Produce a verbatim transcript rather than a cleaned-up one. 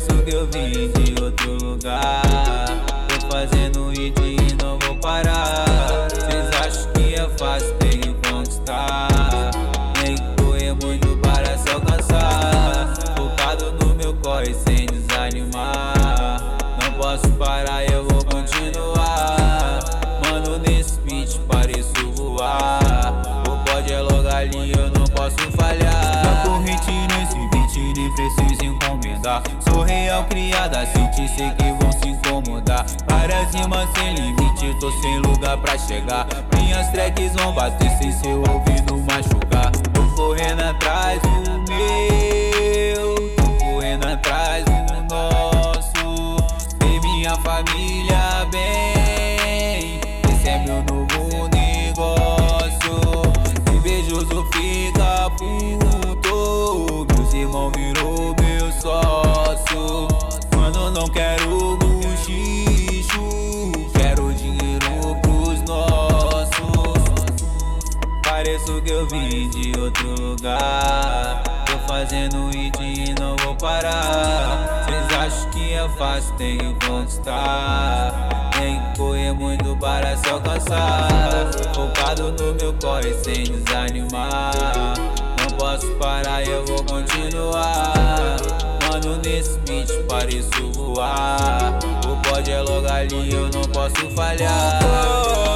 Pareço que eu vim de outro lugar. Tô fazendo hit e não vou parar. Cês acham que é fácil, tem que conquistar. Tem que correr muito para se alcançar. Focado no meu corre sem desanimar. Não posso parar, eu vou continuar. Mano, nesse beat pareço voar. O pódio é logo ali, eu não posso falhar. Já corrente nesse beat, nem preciso encomendar. Sou real criada, senti, sei que vão se incomodar. Várias rimas sem limite, tô sem lugar pra chegar. Minhas tracks vão bater sem seu ouvido machucar. Tô correndo atrás do meu, tô correndo atrás do nosso. Ver minha família bem, esse é meu novo negócio. Invejoso fica puto, meus irmãos virou meu sócio. Mano, não quero buchicho, quero dinheiro pros nossos. Pareço que eu vim de outro lugar. Tô fazendo hit e não vou parar. Cês acham que é fácil, tem que conquistar. Tem que correr muito para se alcançar. Focado no meu corre sem desanimar. Não posso parar, eu vou continuar. Mano, nesse beat pareço voar. O pódio é logo ali, eu não posso falhar.